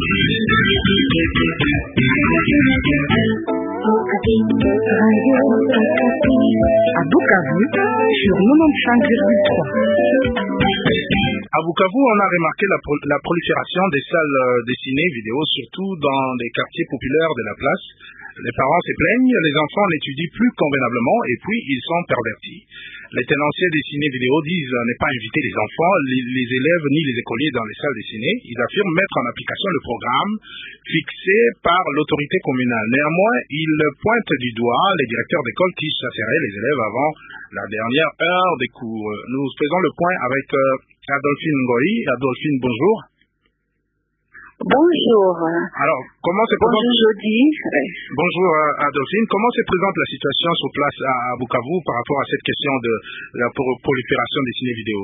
À Bukavu, sur 95,3. À Bukavu, on a remarqué la prolifération des salles dessinées vidéo, surtout dans les quartiers populaires de la place. Les parents se plaignent, les enfants n'étudient plus convenablement et puis ils sont pervertis. Les tenanciers des ciné vidéo disent ne pas inviter les enfants, les élèves ni les écoliers dans les salles dessinées. Ils affirment mettre en application le programme fixé par l'autorité communale. Néanmoins, ils pointent du doigt les directeurs d'école qui chasseraient les élèves avant la dernière heure des cours. Nous faisons le point avec Adolphine Ngoyi. Adolphine, bonjour. Bonjour. Alors, comment se présente... Bonjour Jody. Bonjour Adolphine. Comment se présente la situation sur place à Bukavu par rapport à cette question de la prolifération des ciné vidéo?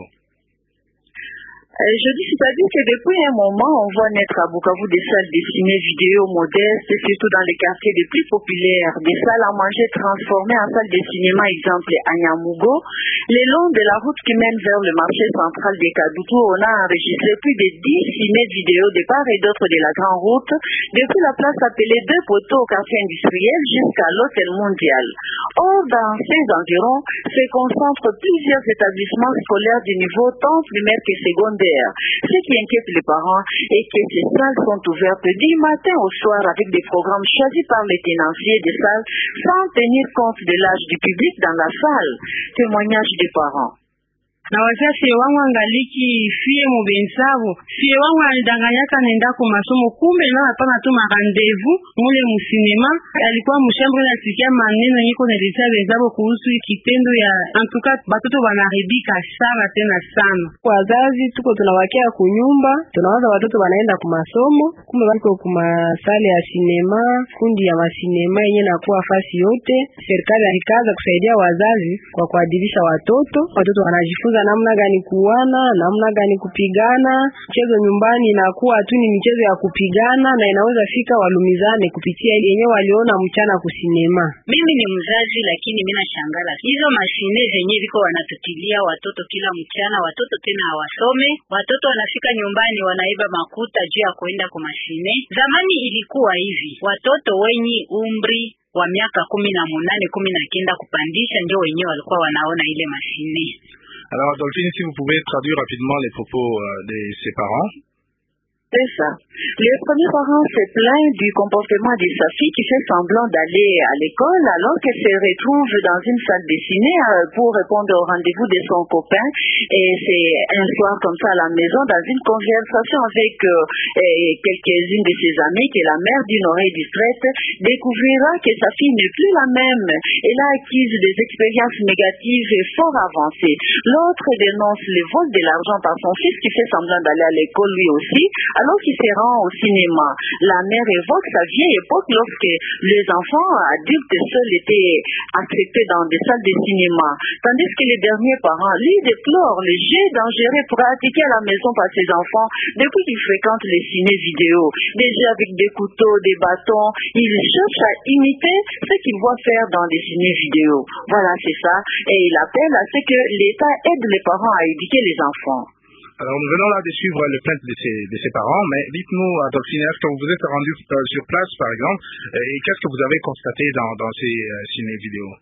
Je dis, c'est-à-dire que depuis un moment, on voit naître à Bukavu des salles dessinées vidéo modestes, surtout dans les quartiers les plus populaires, des salles à manger transformées en salles de cinéma, exemple à Nyamugo. Le long de la route qui mène vers le marché central des Kadutu, on a enregistré plus de 10 ciné vidéo de part et d'autre de la grande route, depuis la place appelée Deux Poteaux au quartier industriel jusqu'à l'hôtel mondial. Or, dans ces environs, se concentrent plusieurs établissements scolaires du niveau tant primaire que secondaire. Ce qui inquiète les parents est que ces salles sont ouvertes du matin au soir avec des programmes choisis par les tenanciers des salles sans tenir compte de l'âge du public dans la salle. Témoignage des parents. Na wazazi wangu angaliki fie mubensavo fie wangu alidanganyaka nenda ku masomo kumbe na hapana tu rendez-vous mule musinema alikuwa mshambre na sikia maneno niko naeleza wenzao kuhusu kitendo ya antuka batoto wanaharibika sana tena sana. Wazazi tuko tunawakia kunyumba, tunawaza watoto wanaenda ku masomo, kumbe wako ku masale ya sinema, kundi ya masinema yenye nakuwa fasi yote. Serikali ilikaza kusaidia wazazi kwa kuadibisha watoto wanajifunza namna gani kuwana, namna gani kupigana. Mchezo nyumbani inakuwa tu ni michezo ya kupigana na inaweza fika walumizane kupitia yenyewe waliona mchana kusinema. Mimi ni mzazi lakini mimi nashangala. Hizo mashine zenyewe viko wanatutilia watoto kila mchana, watoto tena hawasome, watoto wanafika nyumbani wanaiba makuta juu ya kwenda kwa mashine. Zamani ilikuwa hivi, watoto wenye umri wa miaka 18, 19 kupandisha ndio wenyewe walikuwa wanaona ile mashine. Alors Adolphine, si vous pouvez traduire rapidement les propos de ses parents. C'est ça. Le premier parent se plaint du comportement de sa fille qui fait semblant d'aller à l'école alors qu'elle se retrouve dans une salle dessinée pour répondre au rendez-vous de son copain. Et c'est un soir comme ça à la maison, dans une conversation avec quelques-unes de ses amies, que la mère d'une oreille distraite découvrira que sa fille n'est plus la même. Elle a acquis des expériences négatives et fort avancées. L'autre dénonce le vol de l'argent par son fils qui fait semblant d'aller à l'école lui aussi, alors qu'il se rend au cinéma. La mère évoque sa vieille époque lorsque les enfants adultes seuls étaient acceptés dans des salles de cinéma, tandis que les derniers parents, lui, déplorent les jeux dangereux pratiqués à la maison par ses enfants depuis qu'ils fréquentent les ciné-vidéo. Des jeux avec des couteaux, des bâtons, ils cherchent à imiter ce qu'ils voient faire dans des ciné-vidéo. Voilà, c'est ça. Et il appelle à ce que l'État aide les parents à éduquer les enfants. Alors nous venons là de suivre les plaintes de ses parents, mais dites-nous Adolphine, est-ce que vous vous êtes rendu sur place par exemple, et qu'est-ce que vous avez constaté dans ces ciné-vidéos?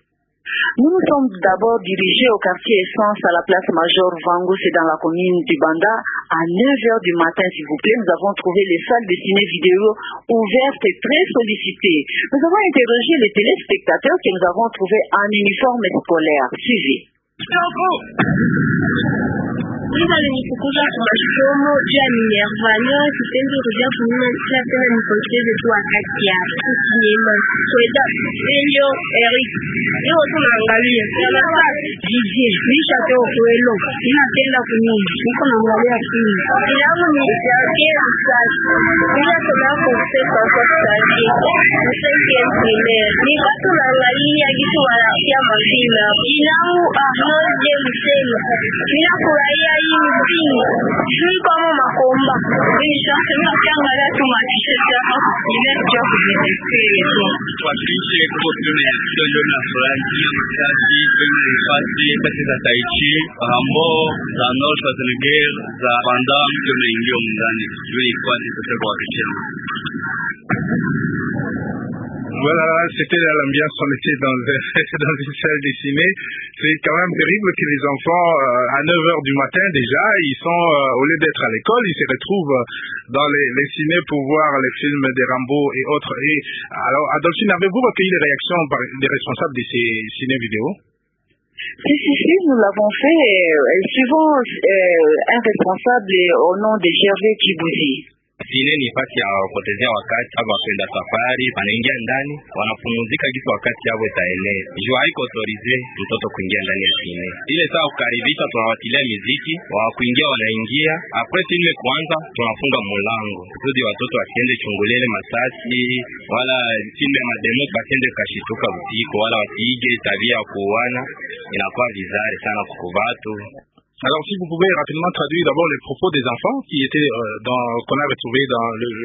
Nous nous sommes d'abord dirigés au quartier Essence à la place Major Vango, c'est dans la commune du Banda. À 9h du matin, s'il vous plaît, nous avons trouvé les salles de ciné-vidéo ouvertes et très sollicitées. Nous avons interrogé les téléspectateurs que nous avons trouvés en uniforme scolaire. Suivez. Ila nikukuza kwa masomo ya minervano kitendo kuja kununa kila tena nipoteze tu wakati ya sinema kwenda hiyo Eric hiyo tunaangalia sana jiji nisha teo kwelo ninatenda kunyumba niko naangalia film ilamu ni ya sasa bila tunako kusema kwa sasa msenge mpile niko tunaangalia kitu wala ya mafila ilamu ahoje msema bila furahia hii mjini sio kama makomba ni sasa mimi kiangalia tu maisha yako ile job Tuwakilishe kuko tume ya kionjo na fulani makazi tume ifasi kati za Taichi Rambo za Nord Schwarzenegger za Vandam tume ingio mndani yule ifasi kote kwa kichema. Voilà, c'était l'ambiance, on était dans une salle dessinée. C'est quand même terrible que les enfants, à 9h du matin déjà, ils sont, au lieu d'être à l'école, ils se retrouvent dans les ciné pour voir les films des Rambo et autres. Et alors, Adolphine, avez-vous recueilli les réactions des responsables de ces ciné-vidéos? Si, nous l'avons fait, suivant un responsable au nom de Gervais Kibouzi. Sine ni fasi ya kupotezea wakati hapa kwenda safari, wanaingia ndani, wanapumzika kitu wakati hapo itaenea. Jua haiko autorize mtoto kuingia ndani ya sine. Ile saa kukaribisha tunawatilia muziki, wa kuingia wanaingia, après filme kwanza tunafunga mlango. Kusudi watoto wasiende chungulele masasi, wala filme ya mademo basiende kashituka usiku, wala wasiige tabia ya kuuana, inakuwa vizuri sana kwa watu. Alors, si vous pouvez rapidement traduire d'abord les propos des enfants qui étaient qu'on a retrouvés dans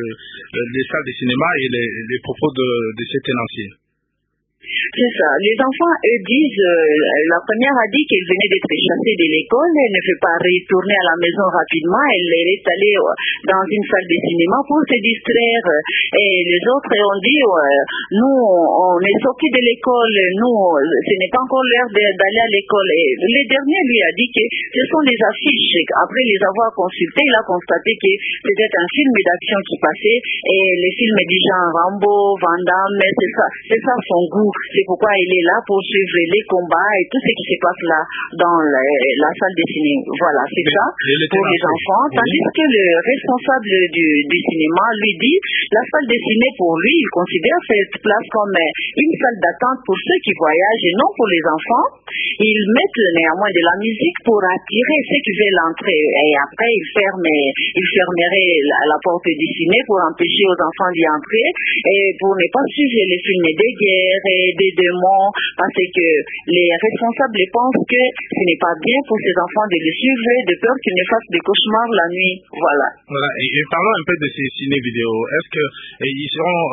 les salles de cinéma et les propos de ces tenanciers. C'est ça. Les enfants, eux, disent, la première a dit qu'elle venait d'être chassée de l'école, elle ne veut pas retourner à la maison rapidement, elle est allée dans une salle de cinéma pour se distraire. Et les autres ont dit, nous, on est sortis de l'école, nous, ce n'est pas encore l'heure d'aller à l'école. Et le dernier lui a dit que ce sont des affiches. Après les avoir consultées, il a constaté que c'était un film d'action qui passait, et les films du genre Rambo, Van Damme, c'est ça son goût. C'est pourquoi il est là pour suivre les combats et tout ce qui se passe là dans la salle de cinéma. Voilà, c'est ça pour les enfants. Tandis que le responsable du cinéma lui dit, la salle de cinéma pour lui, il considère cette place comme une salle d'attente pour ceux qui voyagent et non pour les enfants. Ils mettent néanmoins de la musique pour attirer ceux qui veulent entrer. Et après, ils fermeraient la porte du cinéma pour empêcher aux enfants d'y entrer et pour ne pas suivre les films de guerre et des démons, parce que les responsables pensent que ce n'est pas bien pour ces enfants de les suivre, de peur qu'ils ne fassent des cauchemars la nuit. Voilà. Et parlons un peu de ces ciné-vidéos. Est-ce que ils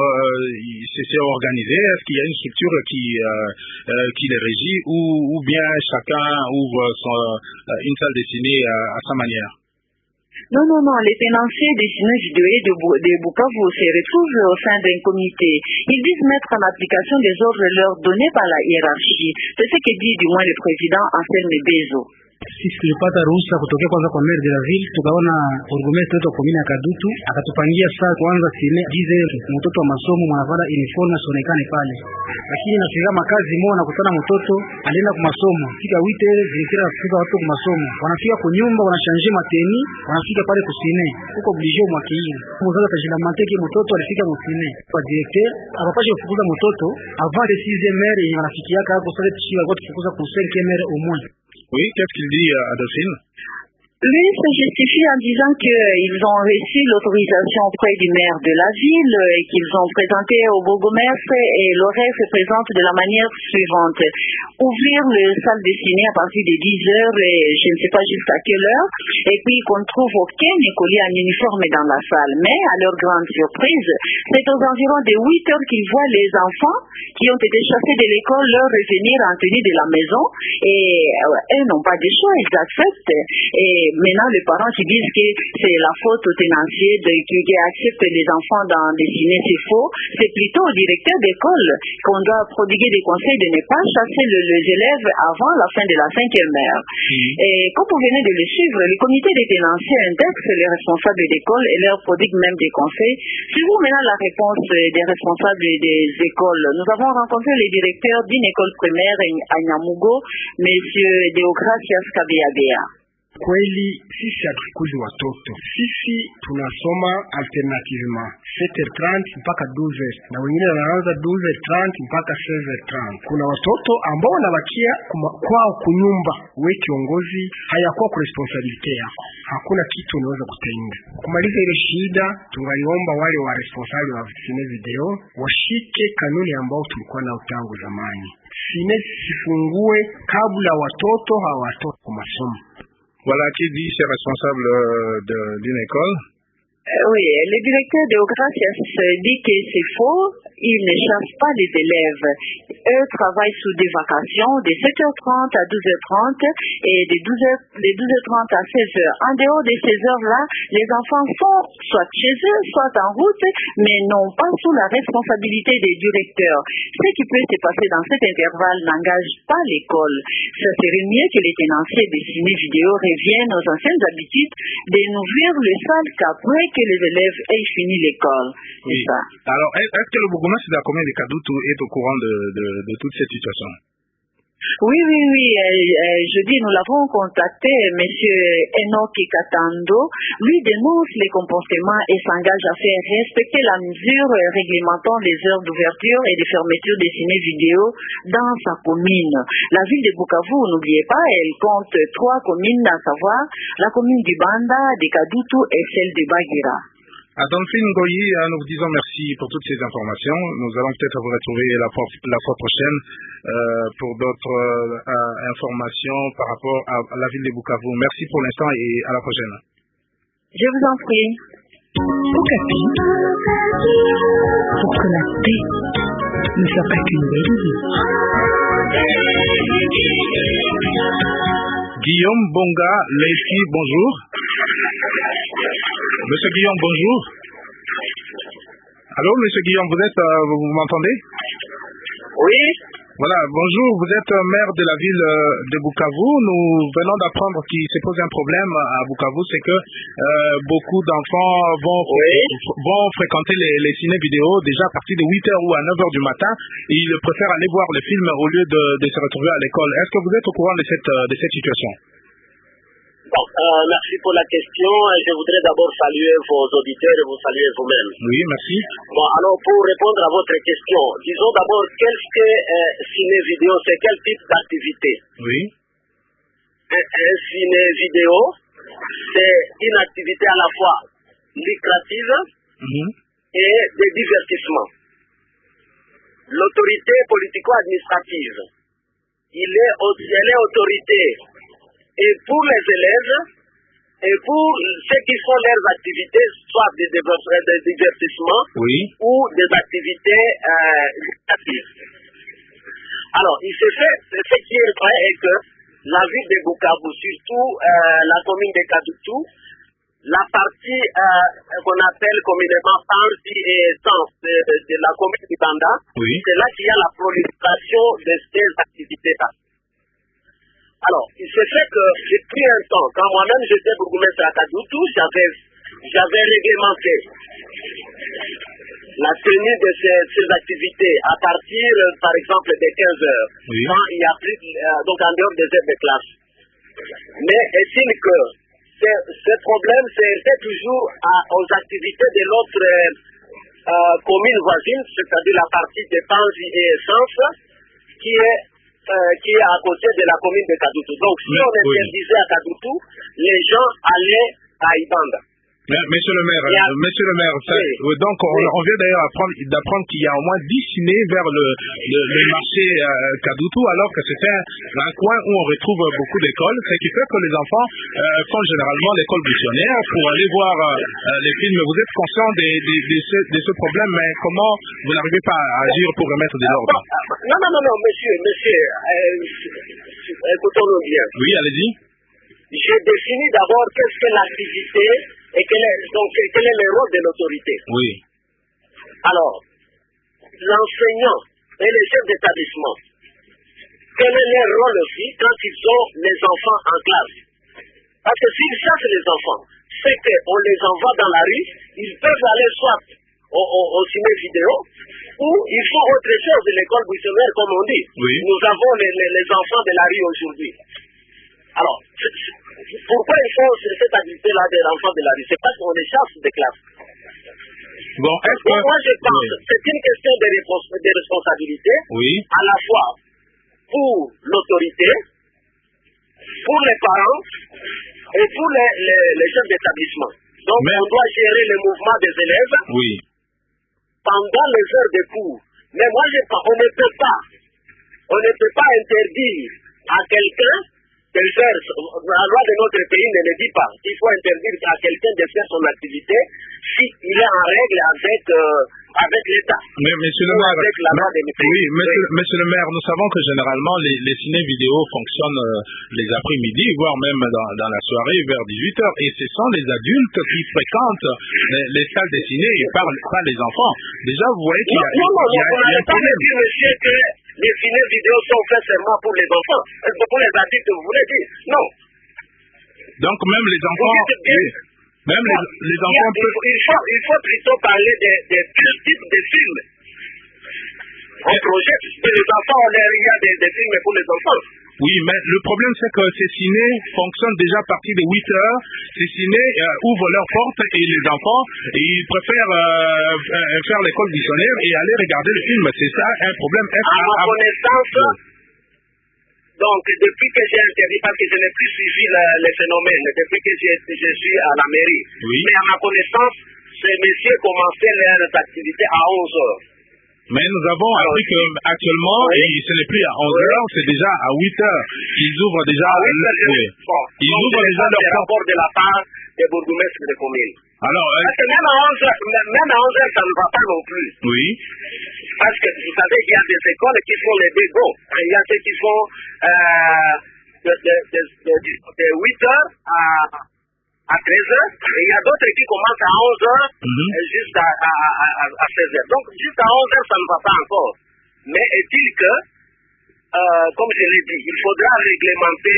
seront organisés? Est-ce qu'il y a une structure qui les régit, ou bien chacun ouvre une salle de ciné à sa manière? Non, les tenanciers des ciné-vidéos de Bukavu se retrouvent au sein d'un comité. Ils disent mettre en application des ordres leur donnés par la hiérarchie. C'est ce que dit du moins le président Anselme Bezo. Sisi tulipata ruhusa kutokea kwanza kwa maire de la ville, tukaona burgomestre wetu wa komini ya Kadutu akatupangia saa kwanza sine jize mtoto wa masomo mwanavada uniform asionekane pale, lakini nafika makazi moja nakutana mtoto alienda kwa masomo fika 8 zikira kufika watu kwa masomo wanafika kwa nyumba wanashanje mateni wanafika pale kusine huko obligé mwakili mzazi atajilamante ke mtoto alifika kusine kwa directeur akapasha kufukuza mtoto avant de 6e heure yenye wanafikia hapo sasa tushika kwa kufukuza ku 5e heure au moins. Oui, qu'est-ce qu'il dit, Adolphine? Lui se justifie en disant qu'ils ont reçu l'autorisation auprès du maire de la ville et qu'ils ont présenté au bourgmestre, et l'horaire se présente de la manière suivante. Ouvrir le salle de ciné à partir de 10h et je ne sais pas jusqu'à quelle heure, et puis qu'on ne trouve aucun écolier en uniforme dans la salle. Mais à leur grande surprise, c'est aux environs de 8h qu'ils voient les enfants qui ont été chassés de l'école leur revenir en tenue de la maison, et eux n'ont pas de choix, ils acceptent. Et maintenant, les parents qui disent que c'est la faute aux tenanciers qui acceptent les enfants dans des ciné, c'est faux. C'est plutôt au directeur d'école qu'on doit prodiguer des conseils de ne pas chasser les élèves avant la fin de la 5e heure. Et comme vous venez de le suivre, le comité des tenanciers indexe les responsables d'école et leur prodigue même des conseils. Suivons maintenant la réponse des responsables des écoles. Nous avons rencontré les directeurs d'une école primaire à Nyamugo, monsieur Deogracias Kabiabea. Kweli sisi hatukuzi watoto, sisi tunasoma alternativement 7h30 mpaka 12h na wengine wanaanza 12h30 mpaka 16h30. Kuna watoto ambao wanabakia kwao kunyumba, wewe kiongozi hayakuwa kwa responsibility yako, hakuna kitu unaweza kutenga. Kumaliza ile shida, tungaliomba wale wa responsable wa cine video washike kanuni ambao tulikuwa na tangu zamani. Cine sifungue kabla watoto hawatoka kwa masomo. Voilà qui dit c'est responsable d'une école. Oui, le directeur de Gracias dit que c'est faux, ils ne chassent pas les élèves. Eux travaillent sous des vacations de 7h30 à 12h30 et de 12h30 à 16h. En dehors de ces heures-là, les enfants sont soit chez eux, soit en route, mais non pas sous la responsabilité des directeurs. Ce qui peut se passer dans cet intervalle n'engage pas l'école. Ça serait mieux que les tenanciers de ciné-vidéo reviennent aux anciennes habitudes de n'ouvrir le salle qu'après que les élèves aient fini l'école. Oui. C'est ça. Alors, est-ce que le bourgmestre de la commune de Kadoutou est au courant de toute cette situation? Oui. Jeudi, nous l'avons contacté, monsieur Enoki Katando. Lui dénonce les comportements et s'engage à faire respecter la mesure réglementant les heures d'ouverture et de fermeture des ciné-vidéo dans sa commune. La ville de Bukavu, n'oubliez pas, elle compte 3 communes, à savoir la commune du Banda, de Kadoutou et celle de Bagira. Adolphine Ngoyi, nous vous disons merci pour toutes ces informations. Nous allons peut-être vous retrouver la fois prochaine pour d'autres informations par rapport à la ville de Bukavu. Merci pour l'instant et à la prochaine. Je vous en prie. Okapi, pour que la paix ne soit pas qu'une belle idée. Guillaume Bonga, Leïki, bonjour. Monsieur Guillaume, bonjour. Allô, monsieur Guillaume, vous m'entendez? Oui. Voilà, bonjour, vous êtes maire de la ville de Bukavu. Nous venons d'apprendre qu'il se pose un problème à Bukavu, c'est que beaucoup d'enfants vont fréquenter les ciné-vidéo déjà à partir de 8h ou à 9h du matin. Ils préfèrent aller voir le film au lieu de se retrouver à l'école. Est-ce que vous êtes au courant de cette situation? Bon, merci pour la question. Je voudrais d'abord saluer vos auditeurs et vous saluer vous-même. Oui, merci. Bon, alors pour répondre à votre question, disons d'abord qu'est-ce que ciné-vidéo, c'est quel type d'activité? Oui. Un ciné-vidéo, c'est une activité à la fois lucrative et de divertissement. L'autorité politico-administrative, elle est autorité et pour les élèves et pour ceux qui font leurs activités, soit des divertissements ou des activités lucratives. Alors, ce qui est vrai est que la ville de Bukavu, surtout la commune de Kadoutou, la partie qu'on appelle communément partie et sens de la commune du Banda, c'est là qu'il y a la prolifération de ces activités-là. Alors, il se fait que j'ai pris un temps, quand moi-même j'étais bourgmestre à Kadoutou, j'avais réglementé la tenue de ces activités à partir, par exemple, des 15h, quand il y a plus, donc en dehors des heures de classe. Mais est-il que ce problème, c'est toujours aux activités de l'autre commune voisine, c'est-à-dire la partie de Panzi et Essence, qui est à côté de la commune de Kadoutou. Donc, si on interdisait à Kadoutou, les gens allaient à Ibanda. Monsieur le maire, donc on vient d'ailleurs d'apprendre qu'il y a au moins 10 ciné vers le marché Kadoutou, alors que c'est un coin où on retrouve beaucoup d'écoles, ce qui fait que les enfants font généralement l'école missionnaire pour aller voir les films. Vous êtes conscient de ce problème, mais comment vous n'arrivez pas à agir pour remettre de l'ordre? Non, monsieur, écoutons-nous bien. Oui, allez-y. J'ai défini d'abord qu'est-ce que l'activité et quel est le rôle de l'autorité. Oui. Alors, l'enseignant et les chefs d'établissement, quel est leur rôle aussi quand ils ont les enfants en classe? Parce que s'ils chassent les enfants, c'est qu'on les envoie dans la rue, ils peuvent aller soit au ciné-vidéo, ou ils font autre chose de l'école buissonnière, comme on dit. Nous avons les enfants de la rue aujourd'hui. Alors, pourquoi il faut cette activité-là des enfants de la rue? C'est parce qu'on les chasse des classes. Bon, moi, je pense que c'est une question de responsabilité, à la fois pour l'autorité, pour les parents et pour les chefs d'établissement. Donc, on doit gérer le mouvement des élèves pendant les heures de cours. Mais moi, on ne peut pas interdire à quelqu'un la loi de notre pays ne le dit pas. Il faut interdire à quelqu'un de faire son activité s'il est en règle avec l'État. Mais monsieur le maire, monsieur le maire, nous savons que généralement les ciné-vidéos fonctionnent les après-midi, voire même dans la soirée vers 18h. Et ce sont les adultes qui fréquentent les salles de ciné et pas les enfants. Déjà, vous voyez qu'il y a un problème. Dire, monsieur, que les ciné-vidéos sont faits seulement pour les enfants. Pour les adultes, vous voulez dire? Non. Donc même les enfants... Même les enfants il faut plutôt parler des deux types de films. On projette les enfants, il y a des films pour les enfants. Oui, mais le problème c'est que ces ciné fonctionnent déjà à partir de 8 heures. Ces ciné ouvrent leurs portes et les enfants, ils préfèrent faire l'école visionnaire et aller regarder le film. C'est ça un problème. À ma connaissance... Donc, depuis que j'ai interdit, parce que je n'ai plus suivi les phénomènes, depuis que je suis à la mairie. Oui. Mais à ma connaissance, ces messieurs commençaient leurs activités à 11 heures. Mais nous avons appris qu'actuellement, ce n'est plus à 11 heures, c'est déjà à 8 heures. Ils ouvrent déjà ils ouvrent déjà leur rapport de la part des bourgmestres de communes. Alors, parce que même à 11 heures, ça ne va pas non plus. Oui. Parce que vous savez qu'il y a des écoles qui font les dégos. Il y a ceux qui font de 8 heures à 13 heures. Et il y a d'autres qui commencent à 11 heures jusqu'à 16 heures. Donc, jusqu'à 11 heures, ça ne va pas encore. Mais est-il que, comme je l'ai dit, il faudra réglementer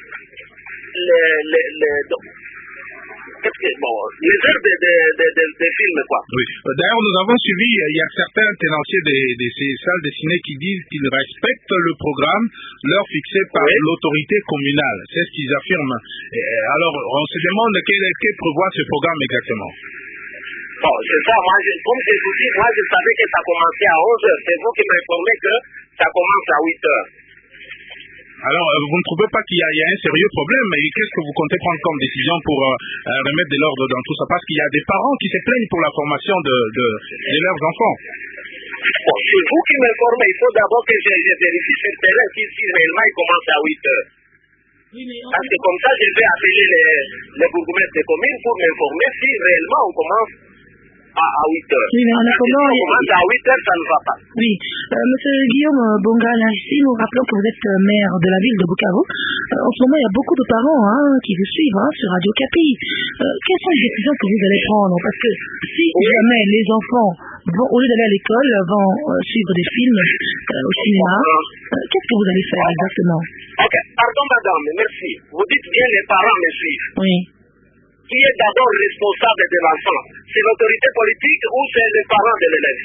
les heures des films, quoi. Oui. D'ailleurs, nous avons suivi, il y a certains tenanciers de ces salles de ciné qui disent qu'ils respectent le programme leur fixé par l'autorité communale. C'est ce qu'ils affirment. Alors, on se demande quel prévoit ce programme exactement. Bon, c'est ça. Moi, comme je vous dis, moi, je savais que ça commençait à 11 heures. C'est vous qui m'informez que ça commence à 8 heures. Alors, vous ne trouvez pas qu'il y a un sérieux problème? Et qu'est-ce que vous comptez prendre comme décision pour remettre de l'ordre dans tout ça? Parce qu'il y a des parents qui se plaignent pour la formation de leurs enfants. Bon, c'est vous qui m'informez. Il faut d'abord que je vérifie sur le terrain si réellement il commence à 8 heures. Parce que comme ça, je vais appeler les bourgmestres des communes pour m'informer si réellement on commence à 8 heures. Oui, mais en attendant... Si on commence à 8 heures, ça ne va pas. Oui. Monsieur Guillaume Bongala, ici, nous rappelons que vous êtes maire de la ville de Bukavu. En ce moment, il y a beaucoup de parents qui vous suivent sur Radio Capi. Quelles sont les décisions que vous allez prendre? Parce que si jamais les enfants, au lieu d'aller à l'école, vont suivre des films au cinéma, qu'est-ce que vous allez faire exactement? Ok, pardon madame, merci. Vous dites bien les parents me suivent. Oui. Qui est d'abord responsable de l'enfant? C'est l'autorité politique ou c'est les parents de l'élève?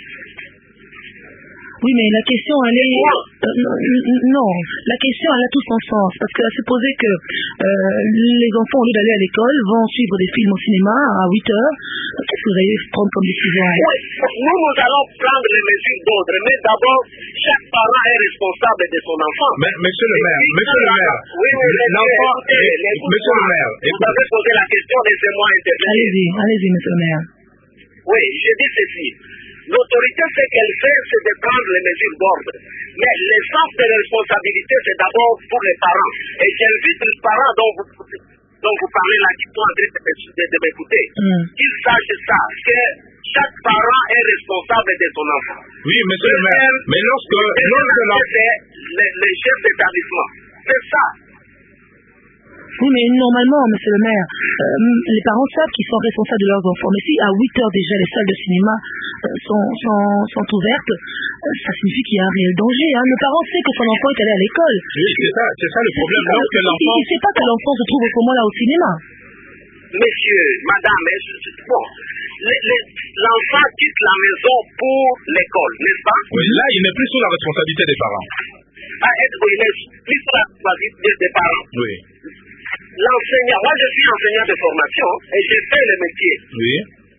Oui, mais la question, elle est... Non, la question, elle a tout son sens. Parce que supposer que les enfants, au lieu d'aller à l'école, vont suivre des films au cinéma à 8 heures, qu'est-ce que vous allez prendre comme décision? Oui, nous allons prendre les mesures d'ordre. Mais d'abord, chaque parent est responsable de son enfant. Mais, monsieur le maire, oui, l'enfant... Monsieur le maire, vous avez posé la question, laissez-moi intervenir. Allez-y, monsieur le maire. Oui, je dis ceci. L'autorité, ce qu'elle fait, c'est de prendre les mesures d'ordre. Mais l'essence de la responsabilité, c'est d'abord pour les parents. Et j'invite les parents dont vous parlez là, qui sont en train de m'écouter, qu'ils sachent ça, que chaque parent est responsable de son enfant. Oui, monsieur le maire, mais lorsque les chefs d'établissement, c'est ça. Oui, mais normalement, monsieur le maire, les parents savent qu'ils sont responsables de leurs enfants. Mais si à 8 heures déjà les salles de cinéma sont ouvertes, ça signifie qu'il y a un réel danger. Le parent sait que son enfant est allé à l'école. Oui, c'est ça le problème. Lorsque l'enfant... Il ne sait pas que l'enfant se trouve au moment-là au cinéma. Monsieur, madame, bon, l'enfant quitte la maison pour l'école, n'est-ce pas? Oui, là, il n'est plus sous la responsabilité des parents. Il est plus sous la responsabilité des parents. Oui. L'enseignant, moi je suis enseignant de formation et j'ai fait le métier. Oui.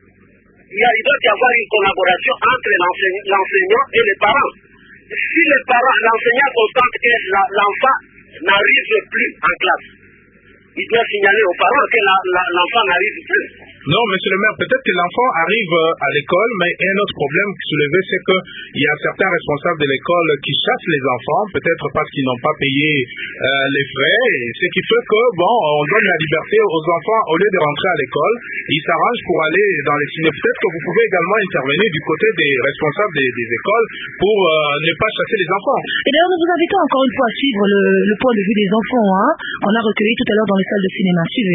Il doit y avoir une collaboration entre l'enseignant et les parents. Si l'enseignant constate que l'enfant n'arrive plus en classe, il doit signaler aux parents que l'enfant n'arrive plus. Non, monsieur le maire, peut-être que l'enfant arrive à l'école, mais un autre problème soulevé, c'est qu'il y a certains responsables de l'école qui chassent les enfants, peut-être parce qu'ils n'ont pas payé les frais, ce qui fait que, on donne la liberté aux enfants, au lieu de rentrer à l'école, ils s'arrangent pour aller dans les ciné. Peut-être que vous pouvez également intervenir du côté des responsables des écoles pour ne pas chasser les enfants. Et d'ailleurs, nous vous invitons encore une fois à suivre le point de vue des enfants, qu'on a recueilli tout à l'heure dans les salles de cinéma. Suivez.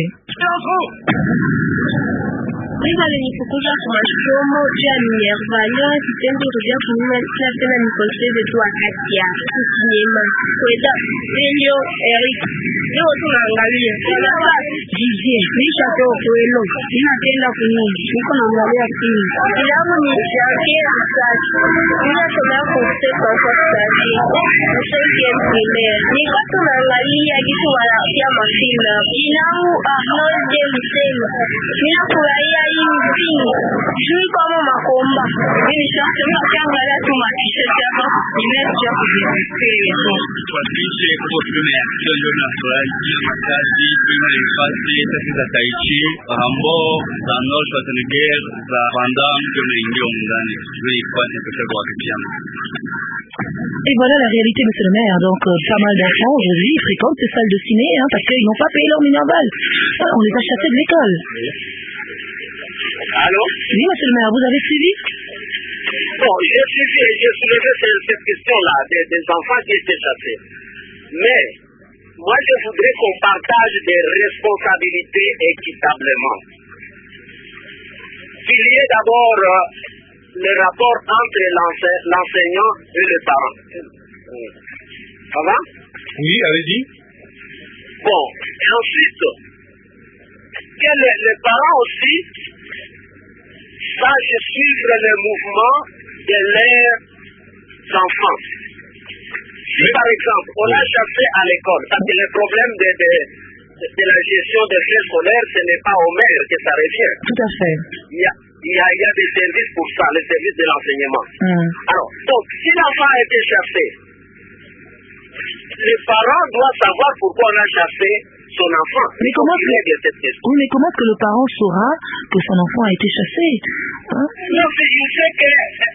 Pale nilipokuja kwa masomo ya Minervana kitendo kuja kununua kila tena nikoseze tu wakati ya sinema kwenda ndio Eric leo tunaangalia Jiji nisha kwa kwelo ninapenda kununua niko naangalia film filamu ni Shakira Sasa ninasema kwa kwa sasa niko tunaangalia kitu wala ya mafilmu filamu Arnold James ninafurahia juu kama makomba ili sasa tunaangalia tu maisha yako nimekuja kujifunza tuatishe kwa filmu ya Jojo na Furaji kazi filmu ya fasi tatu za Taichi Rambo za Arnold Schwarzenegger za Van Damme ndio ndio ndani ili kwa kwa kijana. Et voilà la réalité, monsieur le maire. Donc, pas mal d'enfants aujourd'hui fréquentent ces salles de ciné parce qu'ils n'ont pas payé leur minerval. On les a chassés de l'école. Allô? Oui, monsieur le maire, vous avez suivi? Bon, j'ai soulevé cette question-là des enfants qui étaient chassés. Mais, moi je voudrais qu'on partage des responsabilités équitablement. Qu'il y ait d'abord le rapport entre l'enseignant et le parent. Ça va? Oui, allez-y. Bon, et ensuite, que les parents aussi sachent suivre le mouvement de leurs enfants. Si par exemple, on a chassé à l'école, parce que le problème de la gestion des frais scolaires, ce n'est pas au maire que ça revient. Tout à fait. Il y a des services pour ça, les services de l'enseignement. Alors, donc, si l'enfant a été chassé, les parents doivent savoir pourquoi on a chassé son enfant. Mais comment est-ce que le parent saura que son enfant a été chassé? Non, je sais que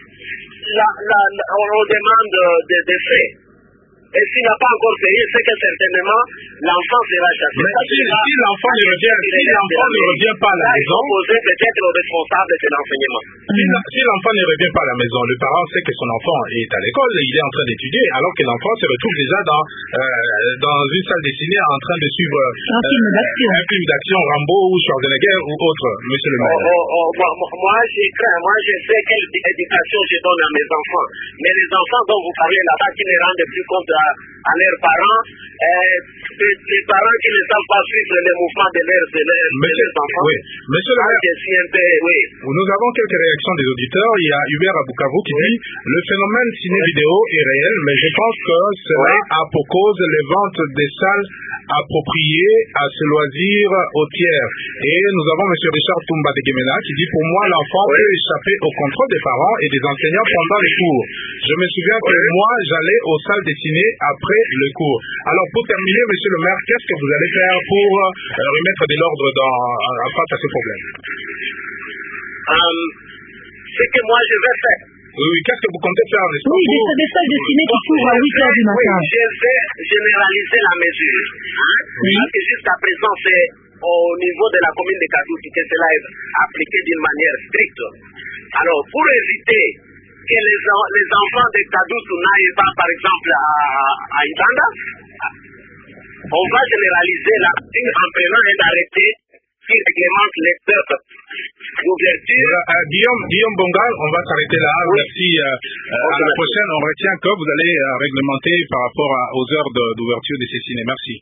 on demande des faits. Et s'il n'a pas encore payé, c'est que certainement l'enfant sera chassé. Mais si l'enfant ne revient pas à la maison, poser peut-être au responsable de l'enseignement. Si l'enfant ne revient pas à la maison, le parent sait que son enfant est à l'école, il est en train d'étudier, alors que l'enfant se retrouve déjà dans une salle de ciné en train de suivre un film d'action, Rambo ou Schwarzenegger ou autre, monsieur le maire. Moi je sais quelle éducation je donne à mes enfants. Mais les enfants dont vous parlez là-bas qui ne rendent plus compte à leurs parents, les parents qui ne savent pas suivre les mouvements de leurs enfants. Oui. Monsieur le maire, nous avons quelques réactions des auditeurs. Il y a Hubert à Bukavu qui dit le phénomène ciné-vidéo est réel, mais je pense que cela a pour cause les ventes des salles appropriées à ce loisir au tiers. Et nous avons M. Richard Toumba de Gemena qui dit pour moi l'enfant peut échapper au contrôle des parents et des enseignants pendant les cours. Je me souviens que moi j'allais aux salles de ciné après le cours. Alors pour terminer, monsieur le maire, qu'est-ce que vous allez faire pour remettre de l'ordre face à ce problème? Ce que moi je vais faire. Oui, qu'est-ce que vous comptez faire? Oui, des salles de ciné qui s'ouvrent à 8 heures du matin. Oui, je vais généraliser la mesure. Parce que jusqu'à présent, c'est au niveau de la commune de Kadoutou que cela est appliqué d'une manière stricte. Alors, pour éviter que les enfants de Kadoutou n'aillent pas, par exemple, à Uganda, on va généraliser la en prenant un arrêté qui réglemente les heures d'ouverture. Guillaume Bongal, on va s'arrêter là. Merci. À la prochaine, on retient que vous allez réglementer par rapport aux heures d'ouverture de ces ciné. Merci.